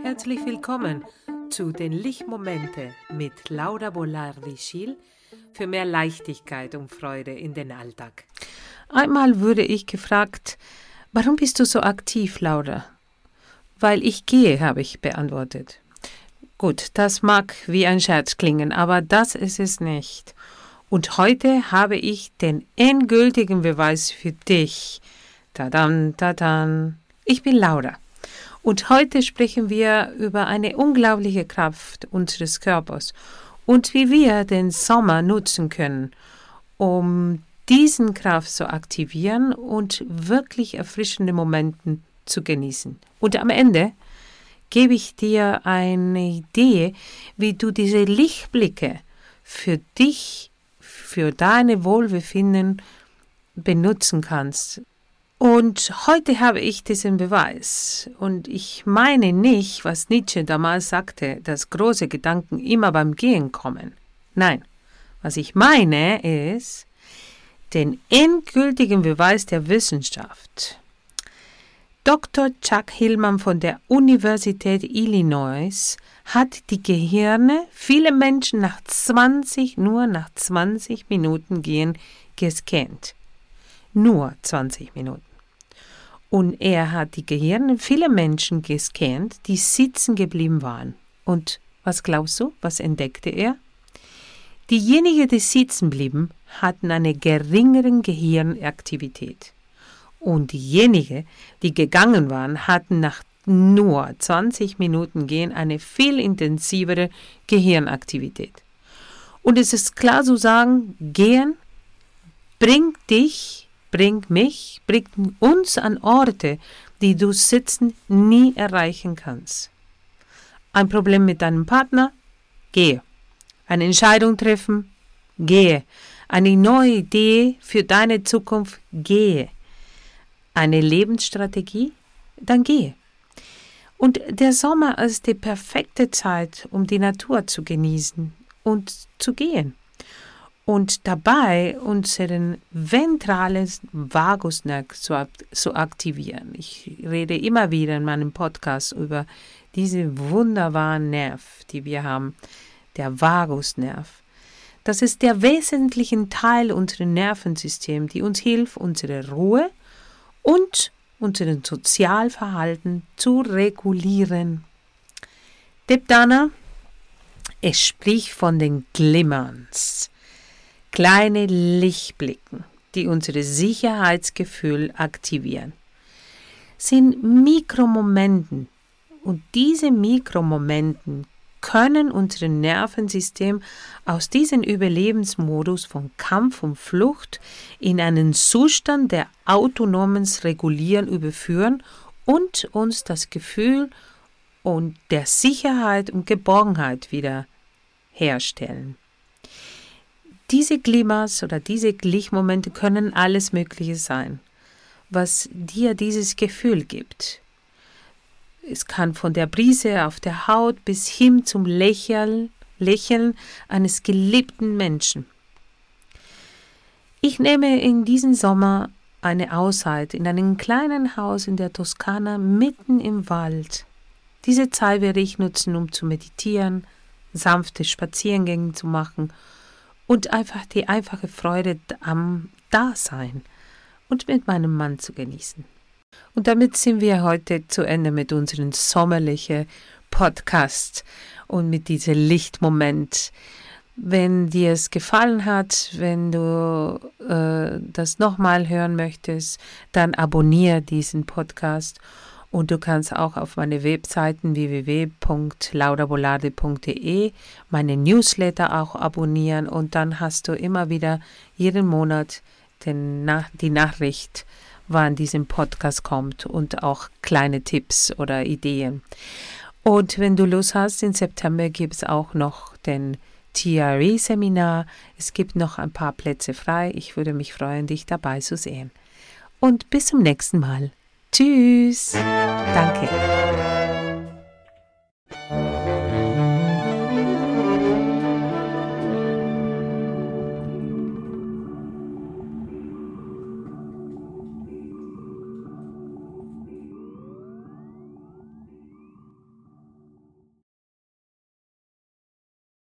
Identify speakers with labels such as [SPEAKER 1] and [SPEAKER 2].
[SPEAKER 1] Herzlich willkommen zu den Lichtmomente mit Laura Bolardi-Schiel für mehr Leichtigkeit und Freude in den Alltag. Einmal wurde ich gefragt, warum bist du so aktiv, Laura? Weil ich gehe, habe ich beantwortet. Gut, das mag wie ein Scherz klingen, aber das ist es nicht. Und heute habe ich den endgültigen Beweis für dich. Tadam, tadam. Ich bin Laura. Und heute sprechen wir über eine unglaubliche Kraft unseres Körpers und wie wir den Sommer nutzen können, um diesen Kraft zu aktivieren und wirklich erfrischende Momente zu genießen. Und am Ende gebe ich dir eine Idee, wie du diese Lichtblicke für dich, für deine Wohlbefinden benutzen kannst. Und heute habe ich diesen Beweis. Und ich meine nicht, was Nietzsche damals sagte, dass große Gedanken immer beim Gehen kommen. Nein, was ich meine ist den endgültigen Beweis der Wissenschaft. Dr. Chuck Hillman von der Universität Illinois hat die Gehirne vieler Menschen nur nach 20 Minuten gehen gescannt. Nur 20 Minuten. Und er hat die Gehirne vieler Menschen gescannt, die sitzen geblieben waren. Und was glaubst du, was entdeckte er? Diejenigen, die sitzen blieben, hatten eine geringere Gehirnaktivität. Und diejenigen, die gegangen waren, hatten nach nur 20 Minuten Gehen eine viel intensivere Gehirnaktivität. Und es ist klar zu sagen, Gehen bringt uns an Orte, die du sitzen nie erreichen kannst. Ein Problem mit deinem Partner? Gehe. Eine Entscheidung treffen? Gehe. Eine neue Idee für deine Zukunft? Gehe. Eine Lebensstrategie? Dann gehe. Und der Sommer ist die perfekte Zeit, um die Natur zu genießen und zu gehen. Und dabei unseren ventralen Vagusnerv zu aktivieren. Ich rede immer wieder in meinem Podcast über diesen wunderbaren Nerv, die wir haben, der Vagusnerv. Das ist der wesentliche Teil unseres Nervensystems, die uns hilft, unsere Ruhe und unseren Sozialverhalten zu regulieren. Debdana, es spricht von den Glimmerns. Kleine Lichtblicken, die unser Sicherheitsgefühl aktivieren, sind Mikromomenten. Und diese Mikromomenten können unser Nervensystem aus diesem Überlebensmodus von Kampf und Flucht in einen Zustand der autonomen Regulieren überführen und uns das Gefühl und der Sicherheit und Geborgenheit wieder herstellen. Diese Glimmers oder diese Lichtmomente können alles Mögliche sein, was dir dieses Gefühl gibt. Es kann von der Brise auf der Haut bis hin zum Lächeln eines geliebten Menschen. Ich nehme in diesem Sommer eine Auszeit in einem kleinen Haus in der Toskana mitten im Wald. Diese Zeit werde ich nutzen, um zu meditieren, sanfte Spaziergänge zu machen und einfach die einfache Freude am Dasein und mit meinem Mann zu genießen. Und damit sind wir heute zu Ende mit unserem sommerlichen Podcast und mit diesem Lichtmoment. Wenn dir es gefallen hat, wenn du das nochmal hören möchtest, dann abonniere diesen Podcast. Und du kannst auch auf meine Webseiten www.laurabolardi.de meine Newsletter auch abonnieren und dann hast du immer wieder jeden Monat die Nachricht, wann diesem Podcast kommt und auch kleine Tipps oder Ideen. Und wenn du Lust hast, im September gibt es auch noch den TRE-Seminar. Es gibt noch ein paar Plätze frei. Ich würde mich freuen, dich dabei zu sehen. Und bis zum nächsten Mal. Tschüss. Danke.